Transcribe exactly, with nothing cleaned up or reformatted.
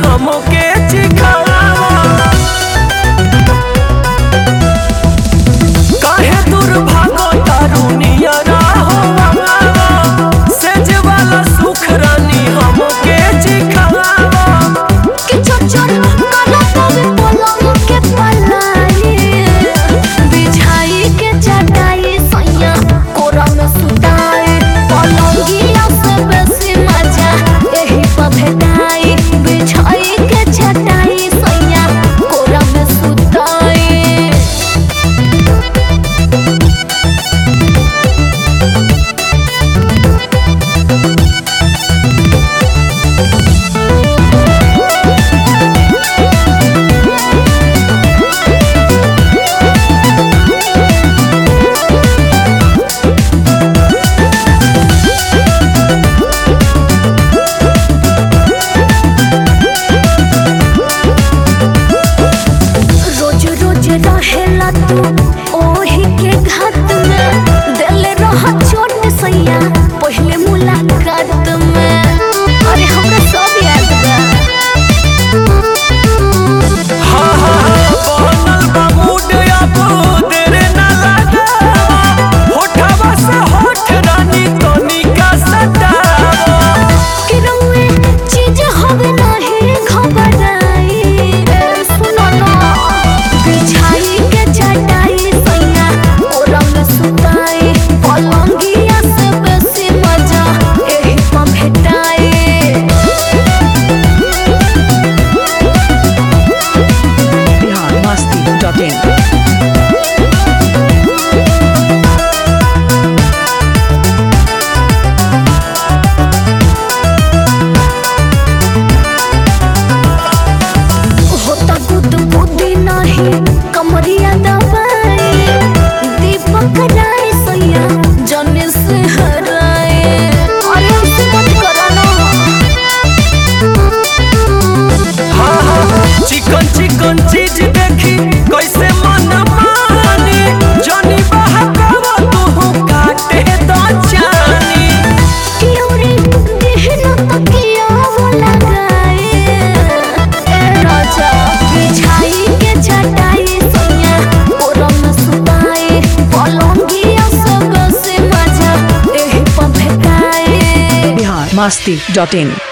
हमके चिखावा काहे दूर भागो तारुनिया राहो सेज वाला सुख रानी हमके चिखावा कि चोचर काला तवे पलंग के पलाई बिछाई के चटाई सैया कोरा में सुताई पलंगिया से बेसी मजा एही पर भेटाई बिछाई के चटाई सैया कोरा में सुताई। रहेला तू ओही के घाट में देले रह चोट सैया पहले मुलाकात में अरे हमरा सब याद बा हाँ हाँ बनल बा मूड अब देर ना लगा होठवा से होठ रानी तनिका सटावा कि रउए चीज होवे नाही घबराई सुनो ना बिछाई के चटाई सैया कोरा में सुताई पलंगिया से बेसी मजा एही पर भेटाई। बिहार मस्ती डॉट इन होता गुद बुद्धि नहीं कमरिया दबाई दीपक राय सैया जने से हराए अरे उसे मत कराना हाँ हाँ चिकन चिकन चीज देखी कैसे मन मानी जनी बहकावा तू काटे दो जानी क्योरी दिहना तकिया वो लगाए ए राजा बिछाई के चटाई सैया कोरा में सुताई पलंगिया से बेसी मजा एही पर भेटाई। बिहार मस्ती डॉट इन